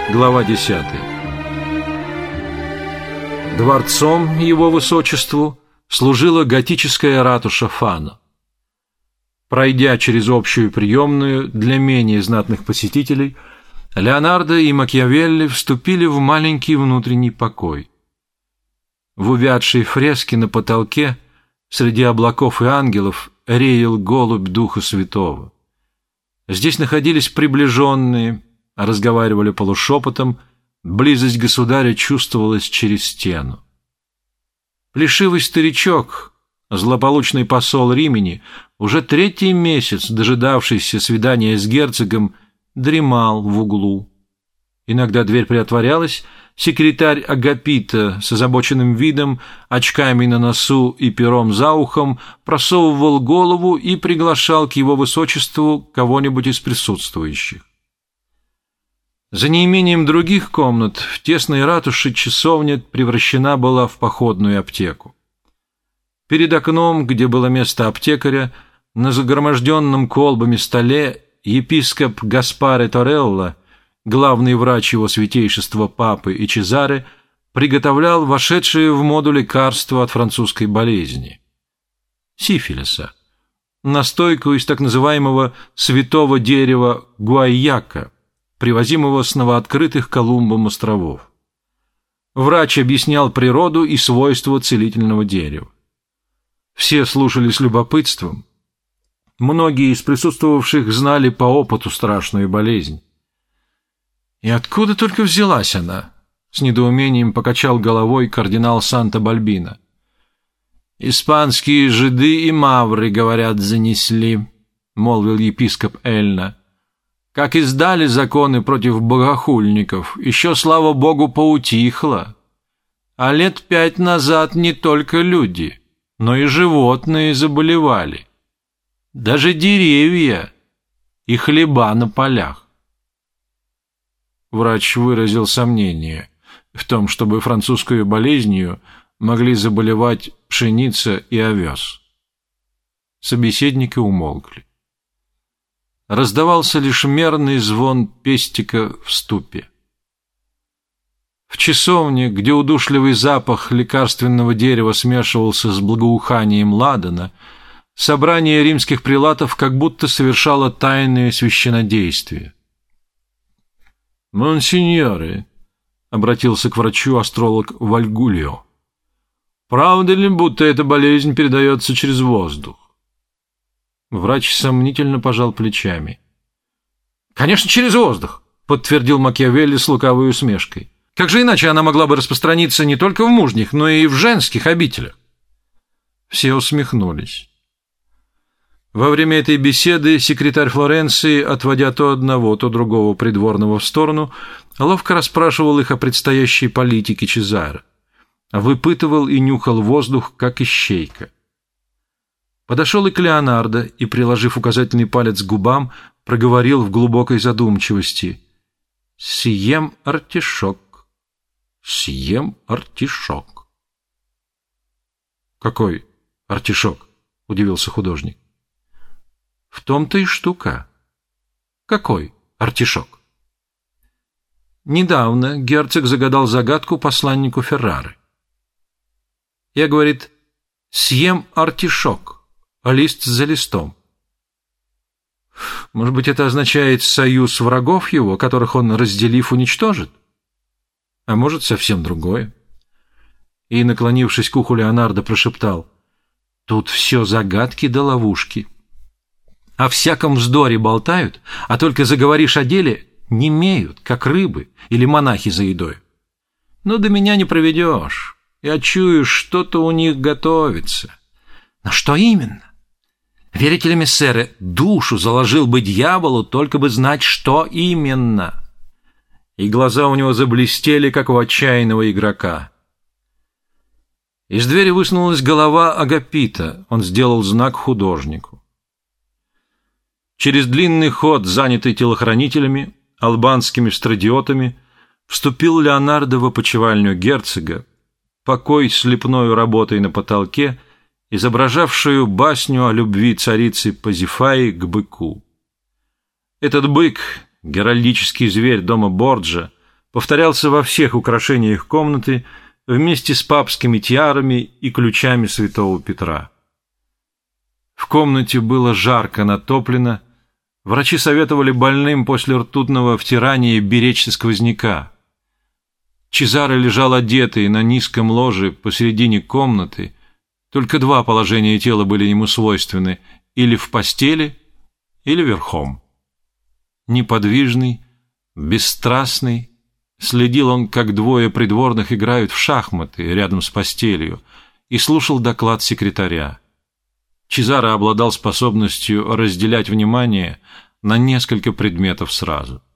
Глава 10. Дворцом его высочеству служила готическая ратуша Фано. Пройдя через общую приемную для менее знатных посетителей, Леонардо и Макиавелли вступили в маленький внутренний покой. В увядшей фреске на потолке среди облаков и ангелов реял голубь Духа Святого. Здесь находились приближенные, разговаривали полушепотом, близость государя чувствовалась через стену. Плешивый старичок, злополучный посол Римени, уже 3-й месяц дожидавшийся свидания с герцогом, дремал в углу. Иногда дверь приотворялась, секретарь Агапита с озабоченным видом, очками на носу и пером за ухом просовывал голову и приглашал к его высочеству кого-нибудь из присутствующих. За неимением других комнат в тесной ратуше часовня превращена была в походную аптеку. Перед окном, где было место аптекаря, на загроможденном колбами столе епископ Гаспаре Торелло, главный врач его святейшества Папы и Чезаре, приготовлял вошедшие в моду лекарства от французской болезни – сифилиса, настойку из так называемого святого дерева гуайяка, привозимого с новооткрытых Колумбом островов. Врач объяснял природу и свойства целительного дерева. Все слушали с любопытством. Многие из присутствовавших знали по опыту страшную болезнь. «И откуда только взялась она?» — с недоумением покачал головой кардинал Санта-Бальбино. «Испанские жиды и мавры, говорят, занесли», — молвил епископ Эльна. «Как издали законы против богохульников, еще, слава богу, поутихло. А лет 5 назад не только люди, но и животные заболевали. Даже деревья и хлеба на полях». Врач выразил сомнение в том, чтобы французской болезнью могли заболевать пшеница и овес. Собеседники умолкли. Раздавался лишь мерный звон пестика в ступе. В часовне, где удушливый запах лекарственного дерева смешивался с благоуханием ладана, собрание римских прелатов как будто совершало тайное священнодействие. «Монсеньоры», — обратился к врачу астролог Вальгульо, — «правда ли, будто эта болезнь передается через воздух?» Врач сомнительно пожал плечами. «Конечно, через воздух», — подтвердил Макиавелли с лукавой усмешкой. «Как же иначе она могла бы распространиться не только в мужних, но и в женских обителях?» Все усмехнулись. Во время этой беседы секретарь Флоренции, отводя то одного, то другого придворного в сторону, ловко расспрашивал их о предстоящей политике Чезаре, выпытывал и нюхал воздух, как ищейка. Подошел и к Леонардо и, приложив указательный палец к губам, проговорил в глубокой задумчивости: «Съем артишок, съем артишок». «Какой артишок?» — удивился художник. «В том-то и штука. Какой артишок?» Недавно герцог загадал загадку посланнику Феррары. Я, говорит, съем артишок, лист за листом. Может быть, это означает союз врагов его, которых он, разделив, уничтожит? А может, совсем другое. И, наклонившись к уху Леонардо, прошептал: «Тут все загадки да ловушки. О всяком вздоре болтают, а только заговоришь о деле — немеют, как рыбы или монахи за едой. Но до меня не проведешь. Я чую, что-то у них готовится. Но что именно? Верите ли, мессеры, душу заложил бы дьяволу, только бы знать, что именно». И глаза у него заблестели, как у отчаянного игрока. Из двери высунулась голова Агапита. Он сделал знак художнику. Через длинный ход, занятый телохранителями, албанскими страдиотами, вступил Леонардо в опочивальню герцога, покой с лепною работой на потолке, изображавшую басню о любви царицы Пазифаи к быку. Этот бык, геральдический зверь дома Борджа, повторялся во всех украшениях комнаты вместе с папскими тиарами и ключами святого Петра. В комнате было жарко натоплено, врачи советовали больным после ртутного втирания беречься сквозняка. Чезаре лежал одетый на низком ложе посередине комнаты, только два положения тела были ему свойственны: или в постели, или верхом. Неподвижный, бесстрастный, следил он, как двое придворных играют в шахматы рядом с постелью, и слушал доклад секретаря. Чезаре обладал способностью разделять внимание на несколько предметов сразу.